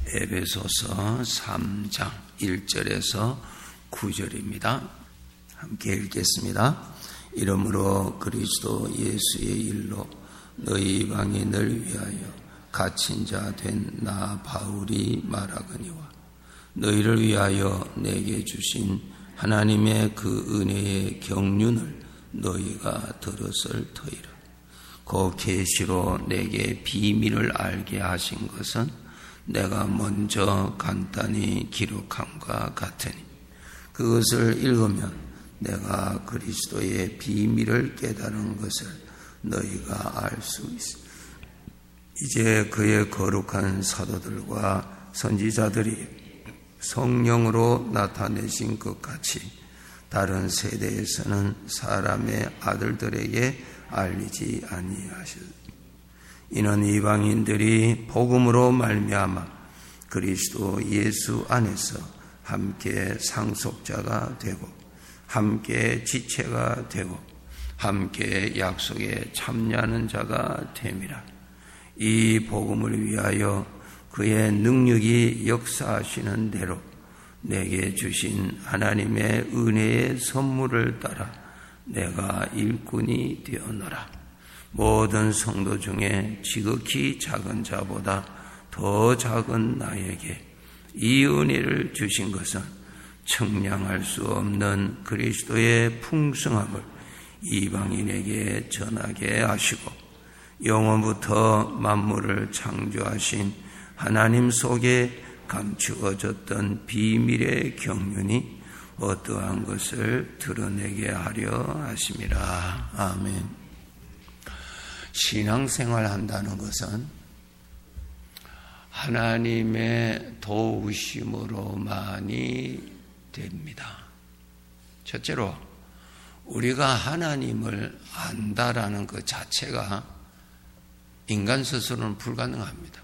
에베소서 3장 1절에서 9절입니다. 함께 읽겠습니다. 이러므로 그리스도 예수의 일로 너희 이방인을 위하여 갇힌 자 된 나 바울이 말하거니와 너희를 위하여 내게 주신 하나님의 그 은혜의 경륜을 너희가 들었을 터이라. 그 계시로 내게 비밀을 알게 하신 것은 내가 먼저 간단히 기록함과 같으니 그것을 읽으면 내가 그리스도의 비밀을 깨달은 것을 너희가 알 수 있어. 이제 그의 거룩한 사도들과 선지자들이 성령으로 나타내신 것 같이 다른 세대에서는 사람의 아들들에게 알리지 아니하셨다. 이는 이방인들이 복음으로 말미암아 그리스도 예수 안에서 함께 상속자가 되고 함께 지체가 되고 함께 약속에 참여하는 자가 됨이라. 이 복음을 위하여 그의 능력이 역사하시는 대로 내게 주신 하나님의 은혜의 선물을 따라 내가 일꾼이 되었노라. 모든 성도 중에 지극히 작은 자보다 더 작은 나에게 이 은혜를 주신 것은 측량할 수 없는 그리스도의 풍성함을 이방인에게 전하게 하시고 영원부터 만물을 창조하신 하나님 속에 감추어졌던 비밀의 경륜이 어떠한 것을 드러내게 하려 하심이라. 아멘. 신앙생활 한다는 것은 하나님의 도우심으로만이 됩니다. 첫째로 우리가 하나님을 안다라는 것 자체가 인간 스스로는 불가능합니다.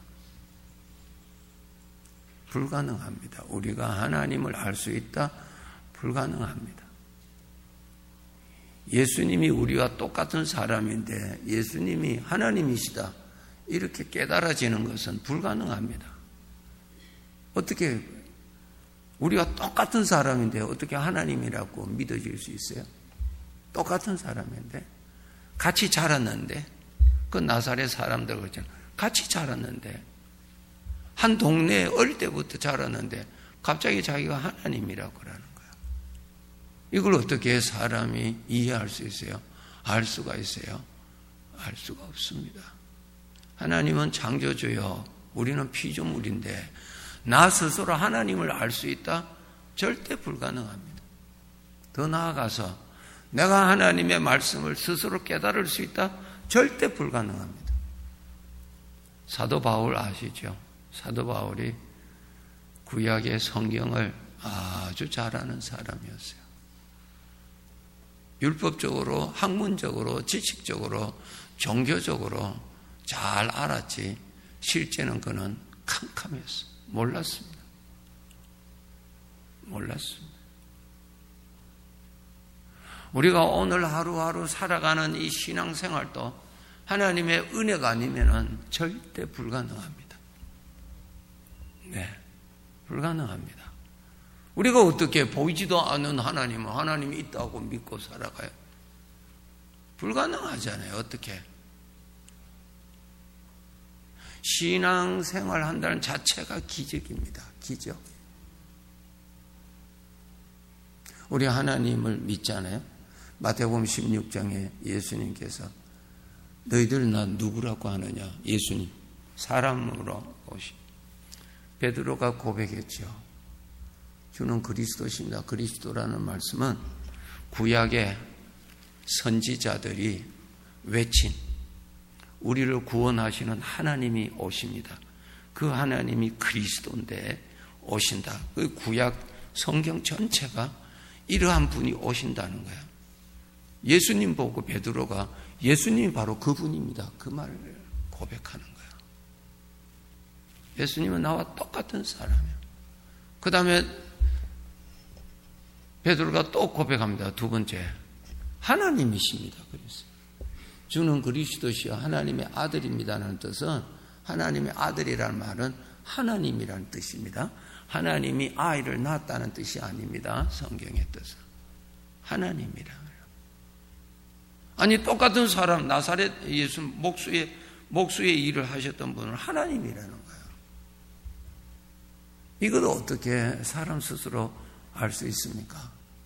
불가능합니다. 우리가 하나님을 알 수 있다? 불가능합니다. 예수님이 우리와 똑같은 사람인데 예수님이 하나님이시다 이렇게 깨달아지는 것은 불가능합니다. 어떻게 우리가 똑같은 사람인데 어떻게 하나님이라고 믿어질 수 있어요? 똑같은 사람인데 같이 자랐는데 그 나사렛 사람들 그렇잖아요. 같이 자랐는데 한 동네에 어릴 때부터 자랐는데 갑자기 자기가 하나님이라고 그러는 거예요. 이걸 어떻게 사람이 이해할 수 있어요? 알 수가 있어요? 알 수가 없습니다. 하나님은 창조주요. 우리는 피조물인데 나 스스로 하나님을 알 수 있다? 절대 불가능합니다. 더 나아가서 내가 하나님의 말씀을 스스로 깨달을 수 있다? 절대 불가능합니다. 사도 바울 아시죠? 사도 바울이 구약의 성경을 아주 잘 아는 사람이었어요. 율법적으로, 학문적으로, 지식적으로, 종교적으로 잘 알았지 실제는 그는 캄캄했어요. 몰랐습니다. 우리가 오늘 하루하루 살아가는 이 신앙생활도 하나님의 은혜가 아니면 절대 불가능합니다. 네, 불가능합니다. 우리가 어떻게 보이지도 않는 하나님이 있다고 믿고 살아가요? 불가능하잖아요. 어떻게? 신앙생활 한다는 자체가 기적입니다. 기적. 우리 하나님을 믿잖아요. 마태복음 16장에 예수님께서 너희들 나 누구라고 하느냐? 예수님 사람으로 오시. 베드로가 고백했죠. 주는 그리스도십니다. 그리스도라는 말씀은 구약의 선지자들이 외친 우리를 구원하시는 하나님이 오십니다. 그 하나님이 그리스도인데 오신다. 그 구약 성경 전체가 이러한 분이 오신다는 거예요. 예수님 보고 베드로가 예수님이 바로 그분입니다. 그 말을 고백하는 거예요. 예수님은 나와 똑같은 사람이에요. 그 다음에 베드로가 또 고백합니다. 두 번째, 하나님이십니다. 그랬어요. 주는 그리스도시요 하나님의 아들입니다라는 뜻은 하나님의 아들이라는 말은 하나님이라는 뜻입니다. 하나님이 아이를 낳았다는 뜻이 아닙니다. 성경의 뜻은 하나님이라. 아니 똑같은 사람 나사렛 예수 목수의 일을 하셨던 분은 하나님이라는 거예요. 이걸 어떻게 사람 스스로 알 수 있습니까?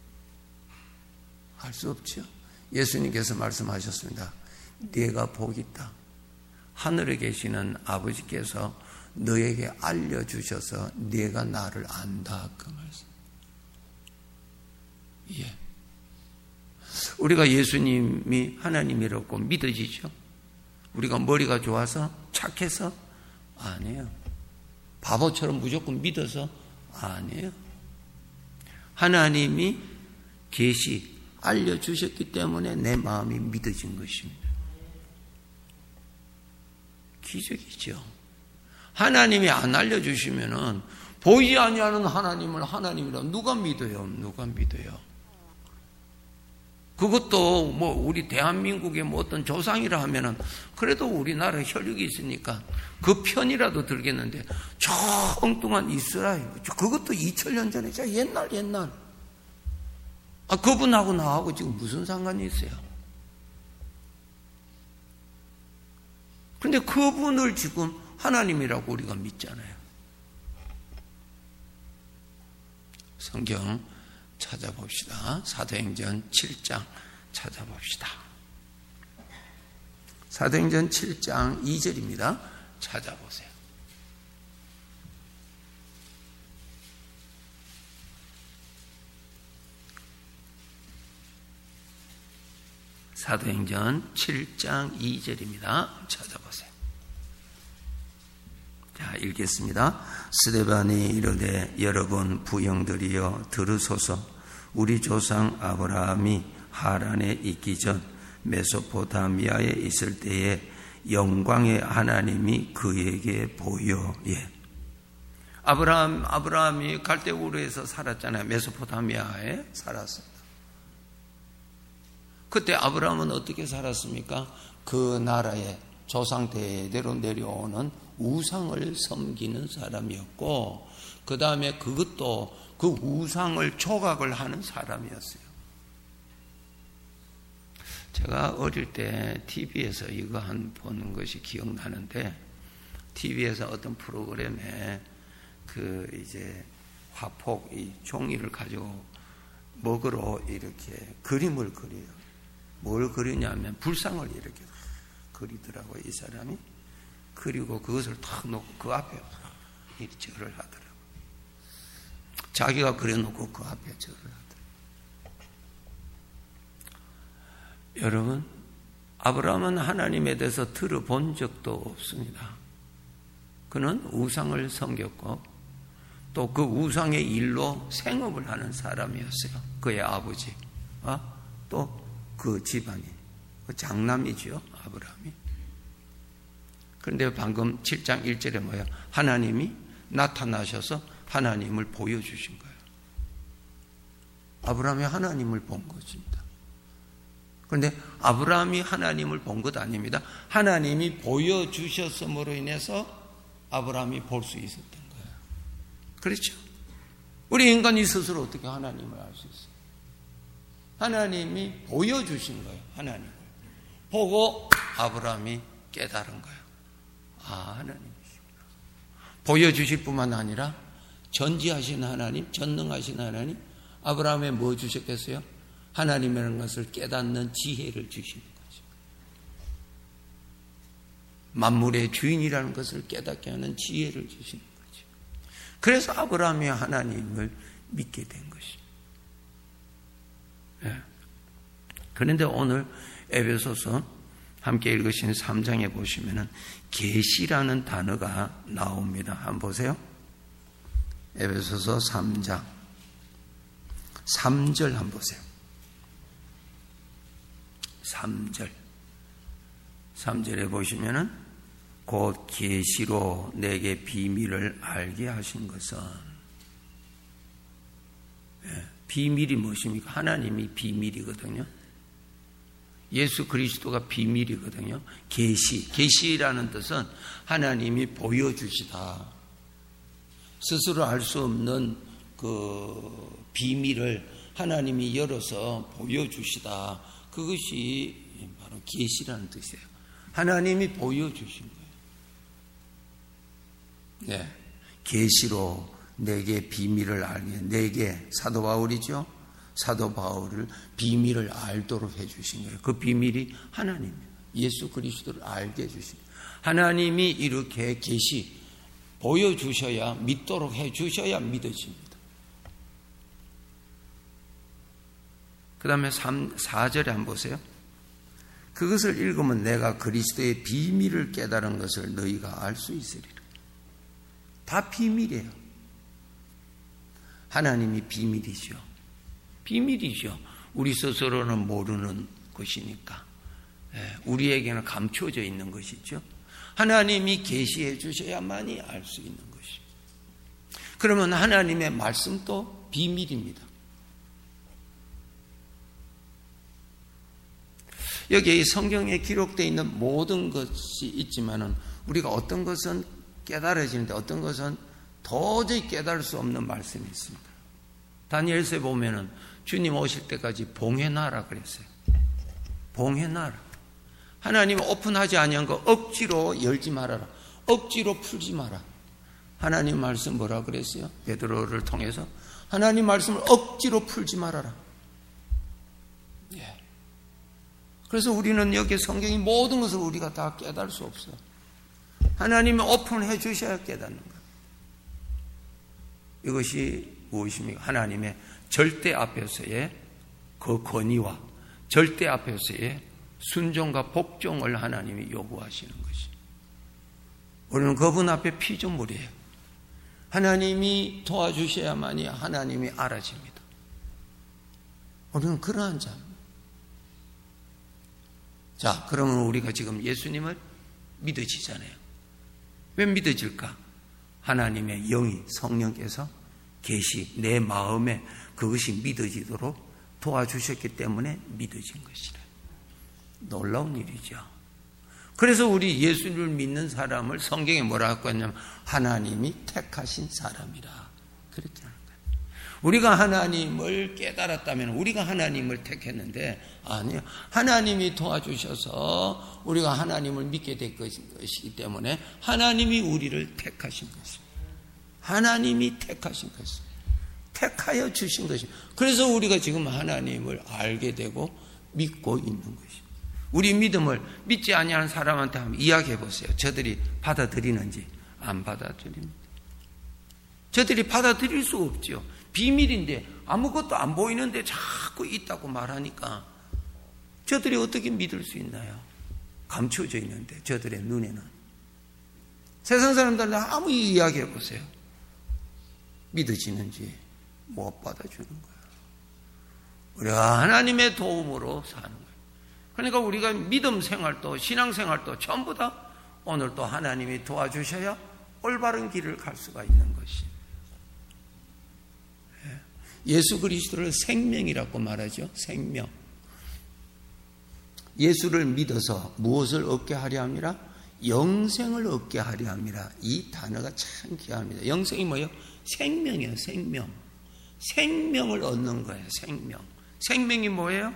알 수 없죠. 예수님께서 말씀하셨습니다. 네가 복이 있다. 하늘에 계시는 아버지께서 너에게 알려주셔서 네가 나를 안다. 그 말씀. 예. 우리가 예수님이 하나님이라고 믿어지죠? 우리가 머리가 좋아서 착해서? 아니에요. 바보처럼 무조건 믿어서? 아니에요. 하나님이 알려주셨기 때문에 내 마음이 믿어진 것입니다. 기적이죠. 하나님이 안 알려주시면은 보이지 아니하는 하나님을 하나님이라 누가 믿어요? 누가 믿어요? 그것도 뭐 우리 대한민국의 뭐 어떤 조상이라 하면은 그래도 우리나라 혈육이 있으니까 그 편이라도 들겠는데 저 엉뚱한 이스라엘 그것도 2000년 전에 진짜 옛날 그분하고 나하고 지금 무슨 상관이 있어요? 근데 그분을 지금 하나님이라고 우리가 믿잖아요. 성경 찾아봅시다. 사도행전 7장 찾아봅시다. 사도행전 7장 2절입니다. 찾아보세요. 사도행전 7장 2절입니다. 찾아보세요. 자, 읽겠습니다. 스데반이 이르되 여러분 부형들이여 들으소서. 우리 조상 아브라함이 하란에 있기 전 메소포타미아에 있을 때에 영광의 하나님이 그에게 보여. 예. 아브라함이 갈대우르에서 살았잖아요. 메소포타미아에 살았습니다. 그때 아브라함은 어떻게 살았습니까? 그 나라에 조상 대대로 내려오는 우상을 섬기는 사람이었고, 그 다음에 그것도 그 우상을 조각을 하는 사람이었어요. 제가 어릴 때 TV에서 이거 보는 것이 기억나는데, TV에서 어떤 프로그램에 이제 화폭, 이 종이를 가지고 먹으러 이렇게 그림을 그려요. 뭘 그리냐면 불상을 이렇게 그리더라고요, 이 사람이. 그리고 그것을 탁 놓고 그 앞에 절을 하더라고요. 자기가 그려놓고 그 앞에 절을 하더라고요. 여러분, 아브라함은 하나님에 대해서 들어본 적도 없습니다. 그는 우상을 섬겼고 또 그 우상의 일로 생업을 하는 사람이었어요. 그의 아버지, 또 그 집안이, 그 장남이죠, 아브라함이. 그런데 방금 7장 1절에 뭐예요? 하나님이 나타나셔서 하나님을 보여주신 거예요. 아브라함이 하나님을 본 것입니다. 그런데 아브라함이 하나님을 본 것 아닙니다. 하나님이 보여주셨음으로 인해서 아브라함이 볼 수 있었던 거예요. 그렇죠? 우리 인간이 스스로 어떻게 하나님을 알 수 있어요? 하나님이 보여주신 거예요. 하나님을 보고 아브라함이 깨달은 거예요. 하나님이시구나. 보여주실 뿐만 아니라 전지하신 하나님, 전능하신 하나님, 아브라함에 뭐 주셨겠어요? 하나님이라는 것을 깨닫는 지혜를 주시는 거죠. 만물의 주인이라는 것을 깨닫게 하는 지혜를 주시는 거죠. 그래서 아브라함이 하나님을 믿게 된 것입니다. 네. 그런데 오늘 에베소서 함께 읽으신 3장에 보시면은 계시라는 단어가 나옵니다. 한번 보세요. 에베소서 3장 3절 한번 보세요. 3절에 보시면은 곧 계시로 내게 비밀을 알게 하신 것은, 비밀이 무엇입니까? 하나님이 비밀이거든요. 예수 그리스도가 비밀이거든요. 계시라는 뜻은 하나님이 보여주시다. 스스로 알 수 없는 그 비밀을 하나님이 열어서 보여주시다. 그것이 바로 계시라는 뜻이에요. 하나님이 보여주신 거예요. 네, 계시로 내게 비밀을 알게, 내게 사도 바울이죠. 사도 바울을 비밀을 알도록 해주신 거예요. 그 비밀이 하나님이에요. 예수 그리스도를 알게 해주신 거예요. 하나님이 이렇게 계시 보여주셔야, 믿도록 해주셔야 믿어집니다. 그 다음에 4절에 한번 보세요. 그것을 읽으면 내가 그리스도의 비밀을 깨달은 것을 너희가 알 수 있으리라. 다 비밀이에요. 하나님이 비밀이죠. 비밀이죠. 우리 스스로는 모르는 것이니까. 우리에게는 감춰져 있는 것이죠. 하나님이 계시해 주셔야만이 알 수 있는 것이죠. 그러면 하나님의 말씀도 비밀입니다. 여기 성경에 기록되어 있는 모든 것이 있지만은 우리가 어떤 것은 깨달아지는데 어떤 것은 도저히 깨달을 수 없는 말씀이 있습니다. 다니엘서에 보면은 주님 오실 때까지 봉해놔라 그랬어요. 봉해놔라. 하나님 오픈하지 아니한 거 억지로 열지 말아라. 억지로 풀지 마라. 하나님 말씀 뭐라 그랬어요? 베드로를 통해서 하나님 말씀을 억지로 풀지 말아라. 예. 그래서 우리는 여기 성경이 모든 것을 우리가 다 깨달을 수 없어요. 하나님이 오픈해 주셔야 깨닫는 거예요. 이것이 무엇입니까? 하나님의 절대 앞에서의 그 권위와 절대 앞에서의 순종과 복종을 하나님이 요구하시는 것이. 우리는 그분 앞에 피조물이에요. 하나님이 도와주셔야만이 하나님이 알아집니다. 우리는 그러한 자입니다. 자, 그러면 우리가 지금 예수님을 믿어지잖아요. 왜 믿어질까? 하나님의 영이 성령께서 계시 내 마음에 그것이 믿어지도록 도와주셨기 때문에 믿어진 것이라. 놀라운 일이죠. 그래서 우리 예수를 믿는 사람을 성경에 뭐라고 했냐면 하나님이 택하신 사람이라 그렇게 하는 거예요. 우리가 하나님을 깨달았다면 우리가 하나님을 택했는데 아니요. 하나님이 도와주셔서 우리가 하나님을 믿게 될 것이기 때문에 하나님이 우리를 택하신 것입니다. 하나님이 택하신 것입니다. 택하여 주신 것입니다. 그래서 우리가 지금 하나님을 알게 되고 믿고 있는 것입니다. 우리 믿음을 믿지 아니하는 사람한테 한번 이야기해 보세요. 저들이 받아들이는지 안 받아들입니다. 저들이 받아들일 수 없죠. 비밀인데 아무것도 안 보이는데 자꾸 있다고 말하니까 저들이 어떻게 믿을 수 있나요? 감춰져 있는데 저들의 눈에는. 세상 사람들한테 아무 이야기해 보세요. 믿어지는지 못 받아주는 거예요. 우리가 하나님의 도움으로 사는 거예요. 그러니까 우리가 믿음 생활도 신앙 생활도 전부 다 오늘 또 하나님이 도와주셔야 올바른 길을 갈 수가 있는 것입니다. 예수 그리스도를 생명이라고 말하죠. 생명. 예수를 믿어서 무엇을 얻게 하려 함이라? 영생을 얻게 하려 함이라. 이 단어가 참 귀합니다. 영생이 뭐예요? 생명이에요. 생명. 생명을 얻는 거예요. 생명. 생명이 뭐예요?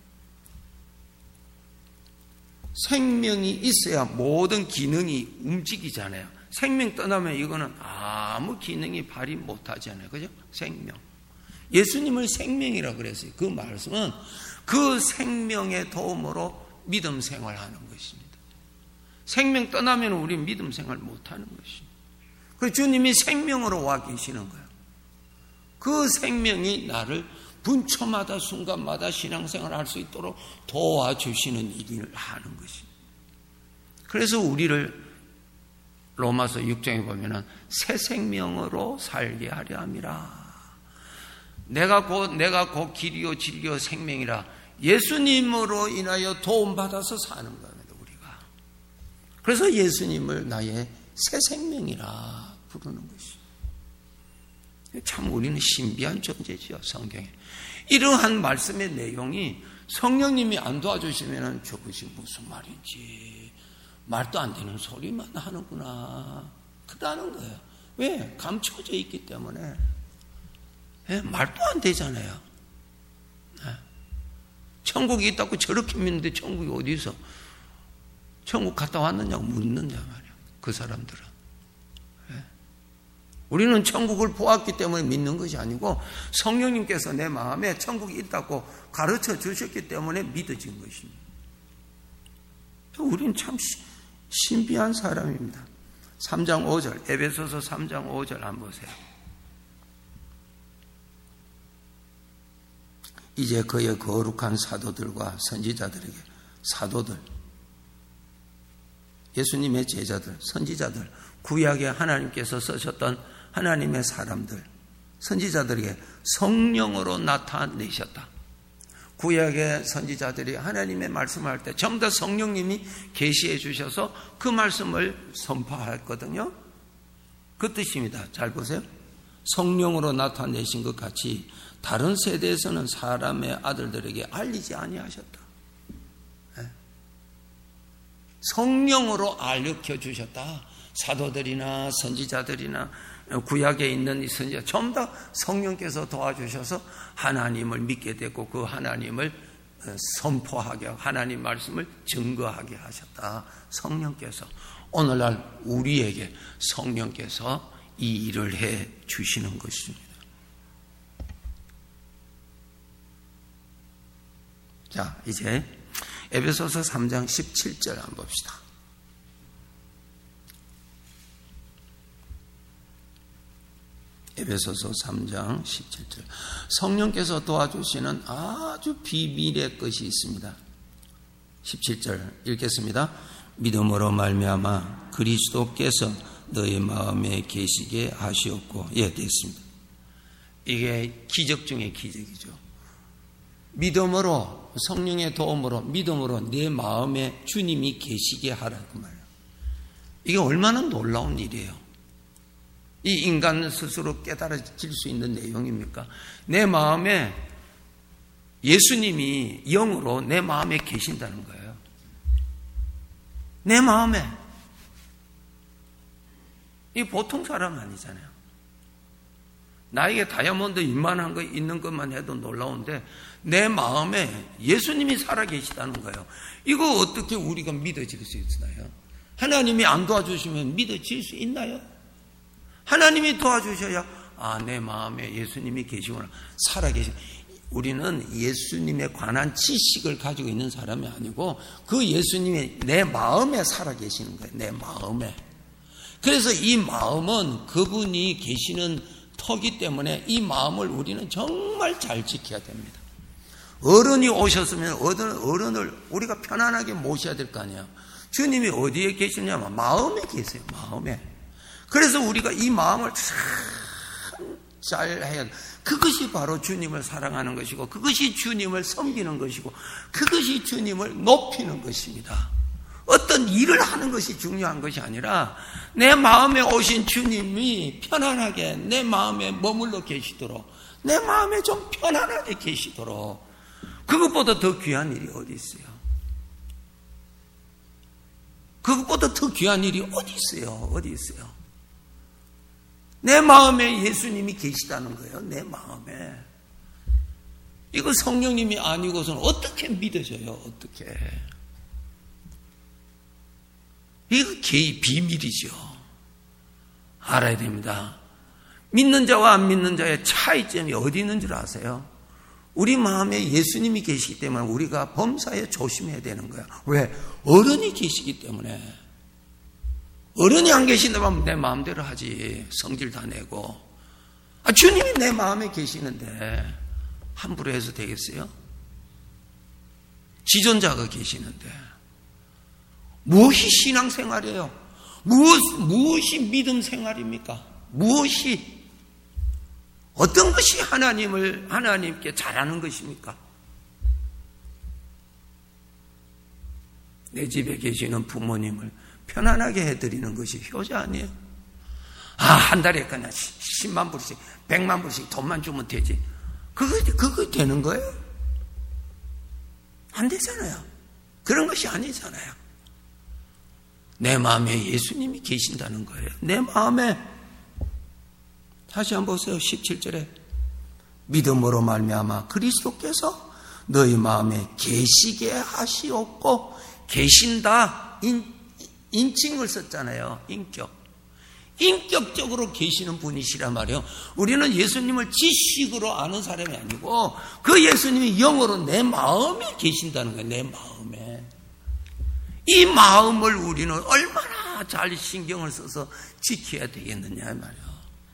생명이 있어야 모든 기능이 움직이잖아요. 생명 떠나면 이거는 아무 기능이 발휘 못하잖아요. 그죠? 생명. 예수님을 생명이라고 그랬어요. 그 말씀은 그 생명의 도움으로 믿음 생활하는 것입니다. 생명 떠나면 우리 믿음 생활 못하는 것입니다. 그래서 주님이 생명으로 와 계시는 거예요. 그 생명이 나를 분초마다 순간마다 신앙생활을 할 수 있도록 도와주시는 일을 하는 것입니다. 그래서 우리를 로마서 6장에 보면은 새 생명으로 살게 하려 함이라. 내가 곧 길이요 진리요 생명이라. 예수님으로 인하여 도움받아서 사는 겁니다. 우리가. 그래서 예수님을 나의 새 생명이라 부르는 것입니다. 참 우리는 신비한 존재죠. 성경에. 이러한 말씀의 내용이 성령님이 안 도와주시면 저것이 무슨 말인지 말도 안 되는 소리만 하는구나. 그러는 거예요. 왜? 감춰져 있기 때문에. 말도 안 되잖아요. 천국이 있다고 저렇게 믿는데 천국이 어디서 천국 갔다 왔느냐고 묻는다 말이야. 그 사람들은. 우리는 천국을 보았기 때문에 믿는 것이 아니고 성령님께서 내 마음에 천국이 있다고 가르쳐 주셨기 때문에 믿어진 것입니다. 우리는 참 신비한 사람입니다. 3장 5절, 에베소서 3장 5절 한번 보세요. 이제 그의 거룩한 사도들과 선지자들에게, 사도들, 예수님의 제자들, 선지자들, 구약에 하나님께서 쓰셨던 하나님의 사람들, 선지자들에게 성령으로 나타내셨다. 구약의 선지자들이 하나님의 말씀을 할 때 전부 다 성령님이 계시해 주셔서 그 말씀을 선포했거든요. 그 뜻입니다. 잘 보세요. 성령으로 나타내신 것 같이 다른 세대에서는 사람의 아들들에게 알리지 아니하셨다. 성령으로 알려 주셨다. 사도들이나 선지자들이나 구약에 있는 이 선지자 전부 다 성령께서 도와주셔서 하나님을 믿게 됐고 그 하나님을 선포하게 하고 하나님 말씀을 증거하게 하셨다. 성령께서 오늘날 우리에게 성령께서 이 일을 해 주시는 것입니다. 자, 이제 에베소서 3장 17절 한번 봅시다. 에베소서 3장 17절. 성령께서 도와주시는 아주 비밀의 것이 있습니다. 17절 읽겠습니다. 믿음으로 말미암아 그리스도께서 너의 마음에 계시게 하시옵고. 예, 됐습니다. 이게 기적 중에 기적이죠. 믿음으로, 성령의 도움으로, 믿음으로 내 마음에 주님이 계시게 하라고 말이에요. 이게 얼마나 놀라운 일이에요. 이 인간 스스로 깨달아질 수 있는 내용입니까? 내 마음에 예수님이 영으로 내 마음에 계신다는 거예요. 내 마음에. 이 보통 사람 아니잖아요. 나에게 다이아몬드 이만한 거 있는 것만 해도 놀라운데 내 마음에 예수님이 살아계시다는 거예요. 이거 어떻게 우리가 믿어질 수 있나요? 하나님이 안 도와주시면 믿어질 수 있나요? 하나님이 도와주셔야 내 마음에 예수님이 계시구나. 살아계시. 우리는 예수님에 관한 지식을 가지고 있는 사람이 아니고 그 예수님이 내 마음에 살아계시는 거예요. 내 마음에. 그래서 이 마음은 그분이 계시는 터기 때문에 이 마음을 우리는 정말 잘 지켜야 됩니다. 어른이 오셨으면 어른을 우리가 편안하게 모셔야 될 거 아니에요. 주님이 어디에 계시냐면 마음에 계세요. 마음에. 그래서 우리가 이 마음을 참 잘 해야 돼. 그것이 바로 주님을 사랑하는 것이고 그것이 주님을 섬기는 것이고 그것이 주님을 높이는 것입니다. 어떤 일을 하는 것이 중요한 것이 아니라 내 마음에 오신 주님이 편안하게 내 마음에 머물러 계시도록 내 마음에 좀 편안하게 계시도록 그것보다 더 귀한 일이 어디 있어요? 그것보다 더 귀한 일이 어디 있어요? 어디 있어요? 내 마음에 예수님이 계시다는 거예요. 내 마음에. 이거 성령님이 아니고서는 어떻게 믿어져요? 어떻게? 이거 비밀이죠. 알아야 됩니다. 믿는 자와 안 믿는 자의 차이점이 어디 있는 줄 아세요? 우리 마음에 예수님이 계시기 때문에 우리가 범사에 조심해야 되는 거야. 왜? 어른이 계시기 때문에. 어른이 안 계신다면 내 마음대로 하지. 성질 다 내고. 주님이 내 마음에 계시는데 함부로 해서 되겠어요? 지존자가 계시는데 무엇이 신앙생활이에요? 무엇이 믿음 생활입니까? 무엇이 어떤 것이 하나님께 잘하는 것입니까? 내 집에 계시는 부모님을 편안하게 해드리는 것이 효자 아니에요? 한 달에 그냥 10만 불씩, 100만 불씩 돈만 주면 되지. 그거 되는 거예요? 안 되잖아요. 그런 것이 아니잖아요. 내 마음에 예수님이 계신다는 거예요. 내 마음에. 다시 한번 보세요. 17절에 믿음으로 말미암아 그리스도께서 너희 마음에 계시게 하시옵고, 계신다, 인칭을 썼잖아요. 인격적으로 계시는 분이시란 말이에요. 우리는 예수님을 지식으로 아는 사람이 아니고 그 예수님이 영으로 내 마음에 계신다는 거예요. 내 마음에. 이 마음을 우리는 얼마나 잘 신경을 써서 지켜야 되겠느냐 말이에요.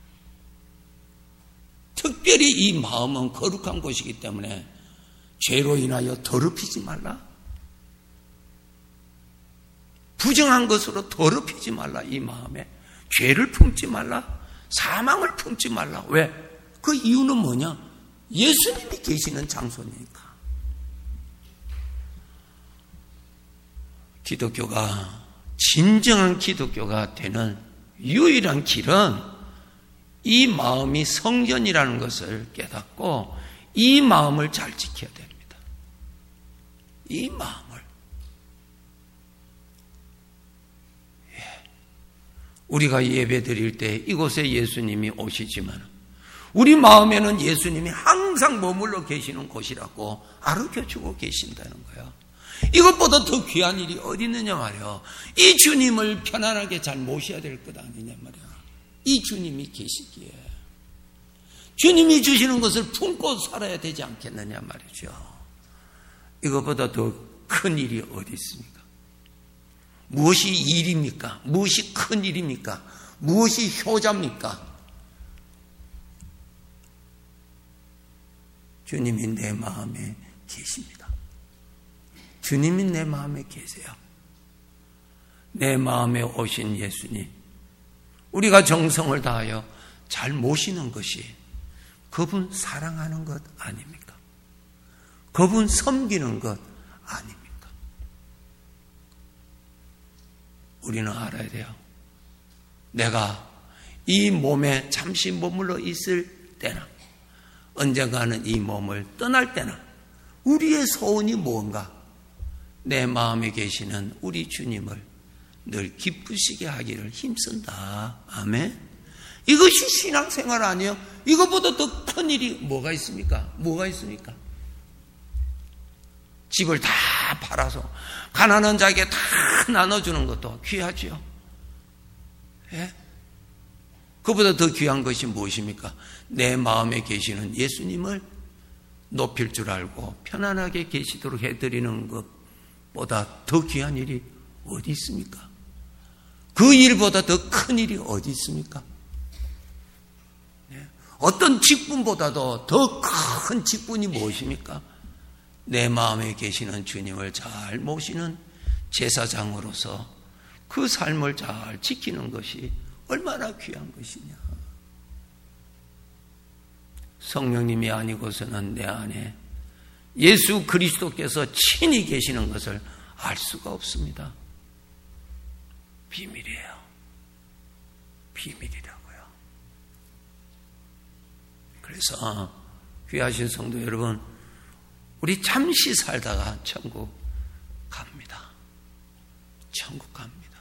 특별히 이 마음은 거룩한 곳이기 때문에 죄로 인하여 더럽히지 말라. 부정한 것으로 더럽히지 말라. 이 마음에 죄를 품지 말라. 사망을 품지 말라. 왜? 그 이유는 뭐냐? 예수님이 계시는 장소니까. 기독교가, 진정한 기독교가 되는 유일한 길은 이 마음이 성전이라는 것을 깨닫고 이 마음을 잘 지켜야 됩니다. 이 마음을. 우리가 예배 드릴 때 이곳에 예수님이 오시지만 우리 마음에는 예수님이 항상 머물러 계시는 곳이라고 가르쳐주고 계신다는 거예요. 이것보다 더 귀한 일이 어디 있느냐 말이에요. 이 주님을 편안하게 잘 모셔야 될 것 아니냐 말이에요. 이 주님이 계시기에 주님이 주시는 것을 품고 살아야 되지 않겠느냐 말이죠. 이것보다 더 큰 일이 어디 있습니까? 무엇이 일입니까? 무엇이 큰 일입니까? 무엇이 효자입니까? 주님이 내 마음에 계십니다. 주님이 내 마음에 계세요. 내 마음에 오신 예수님, 우리가 정성을 다하여 잘 모시는 것이 그분 사랑하는 것 아닙니까? 그분 섬기는 것 아닙니까? 우리는 알아야 돼요. 내가 이 몸에 잠시 머물러 있을 때나 언젠가는 이 몸을 떠날 때나 우리의 소원이 무언가? 내 마음에 계시는 우리 주님을 늘 기쁘시게 하기를 힘쓴다. 아멘. 이것이 신앙생활 아니에요? 이것보다 더 큰 일이 뭐가 있습니까? 뭐가 있습니까? 집을 다 팔아서 가난한 자에게 다 나눠주는 것도 귀하죠. 예? 그보다 더 귀한 것이 무엇입니까? 내 마음에 계시는 예수님을 높일 줄 알고 편안하게 계시도록 해드리는 것보다 더 귀한 일이 어디 있습니까? 그 일보다 더 큰 일이 어디 있습니까? 어떤 직분보다도 더 큰 직분이 무엇입니까? 내 마음에 계시는 주님을 잘 모시는 제사장으로서 그 삶을 잘 지키는 것이 얼마나 귀한 것이냐. 성령님이 아니고서는 내 안에 예수 그리스도께서 친히 계시는 것을 알 수가 없습니다. 비밀이에요. 비밀이라고요. 그래서 귀하신 성도 여러분, 우리 잠시 살다가 천국 갑니다. 천국 갑니다.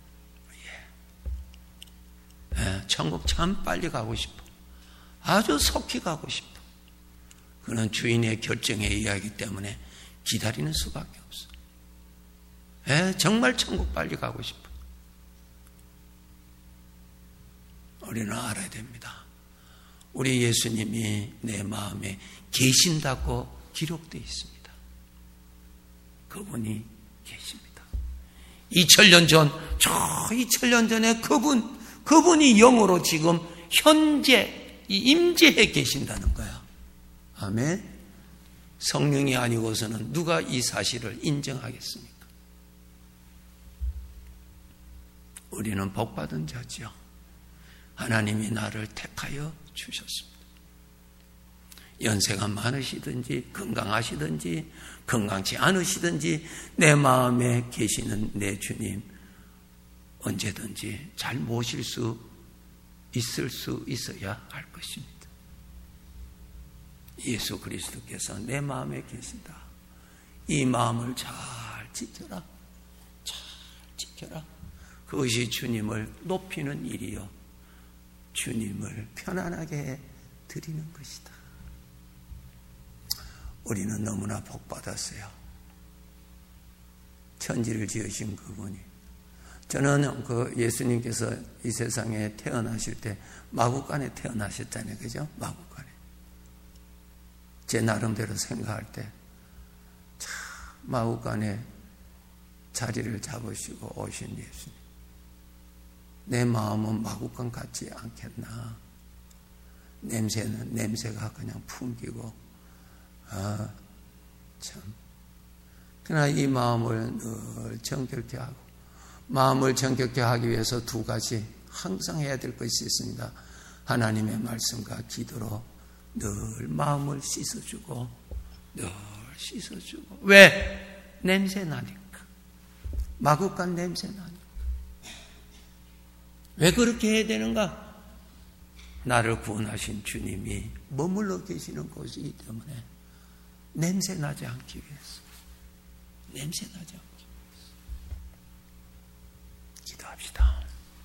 예, 천국 참 빨리 가고 싶어. 아주 속히 가고 싶어. 그는 주인의 결정에 의하기 때문에 기다리는 수밖에 없어. 예, 정말 천국 빨리 가고 싶어. 우리는 알아야 됩니다. 우리 예수님이 내 마음에 계신다고 기록되어 있습니다. 그분이 계십니다. 2000년 전, 저 2000년 전에 그분이 영으로 지금 현재 임재해 계신다는 거야. 아멘. 성령이 아니고서는 누가 이 사실을 인정하겠습니까? 우리는 복받은 자죠. 하나님이 나를 택하여 주셨습니다. 연세가 많으시든지 건강하시든지 건강치 않으시든지 내 마음에 계시는 내 주님 언제든지 잘 모실 수 있을 수 있어야 할 것입니다. 예수 그리스도께서 내 마음에 계신다. 이 마음을 잘 지켜라. 잘 지켜라. 그것이 주님을 높이는 일이요. 주님을 편안하게 드리는 것이다. 우리는 너무나 복받았어요. 천지를 지으신 그분이. 저는 예수님께서 이 세상에 태어나실 때 마구간에 태어나셨잖아요. 그죠? 마구간에. 제 나름대로 생각할 때 참 마구간에 자리를 잡으시고 오신 예수님. 내 마음은 마구간 같지 않겠나. 냄새가 그냥 풍기고 참. 그러나 이 마음을 늘 정결케 하고, 마음을 정결케 하기 위해서 두 가지 항상 해야 될 것이 있습니다. 하나님의 말씀과 기도로 늘 마음을 씻어주고, 늘 씻어주고. 왜? 냄새 나니까. 마구간 냄새 나니까. 왜 그렇게 해야 되는가? 나를 구원하신 주님이 머물러 계시는 곳이기 때문에 냄새 나지 않기 위해서. 냄새 나지 않기 위해서. 기도합시다.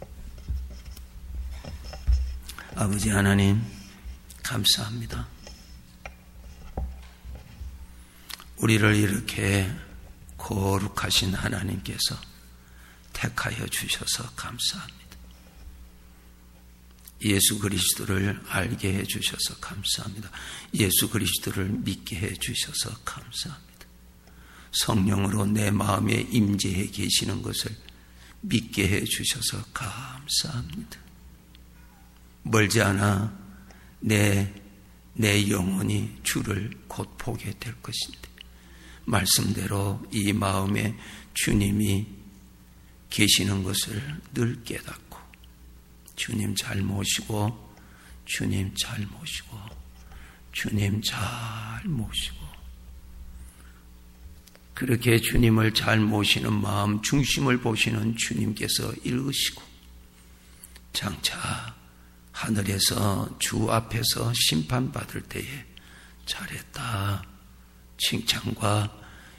아버지 하나님, 감사합니다. 우리를 이렇게 거룩하신 하나님께서 택하여 주셔서 감사합니다. 예수 그리스도를 알게 해 주셔서 감사합니다. 예수 그리스도를 믿게 해 주셔서 감사합니다. 성령으로 내 마음에 임재해 계시는 것을 믿게 해 주셔서 감사합니다. 멀지 않아 내 영혼이 주를 곧 보게 될 것인데, 말씀대로 이 마음에 주님이 계시는 것을 늘 깨닫고, 주님 잘 모시고, 주님 잘 모시고, 주님 잘 모시고, 그렇게 주님을 잘 모시는 마음 중심을 보시는 주님께서 읽으시고, 장차 하늘에서 주 앞에서 심판받을 때에 잘했다, 칭찬과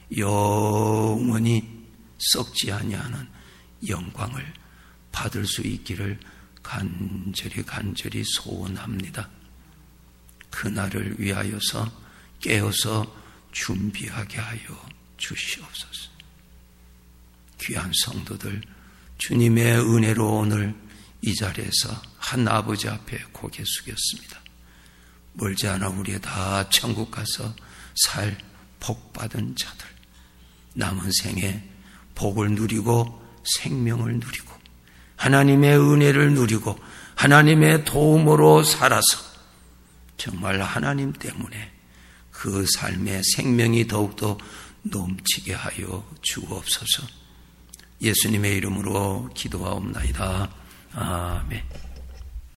영원히 썩지 아니하는 영광을 받을 수 있기를 간절히 소원합니다. 그날을 위하여서 깨어서 준비하게 하여 주시옵소서. 귀한 성도들, 주님의 은혜로 오늘 이 자리에서 한 아버지 앞에 고개 숙였습니다. 멀지 않아 우리 다 천국 가서 살 복받은 자들, 남은 생에 복을 누리고 생명을 누리고 하나님의 은혜를 누리고 하나님의 도움으로 살아서 정말 하나님 때문에 그 삶의 생명이 더욱더 넘치게 하여 주옵소서. 예수님의 이름으로 기도하옵나이다. 아멘.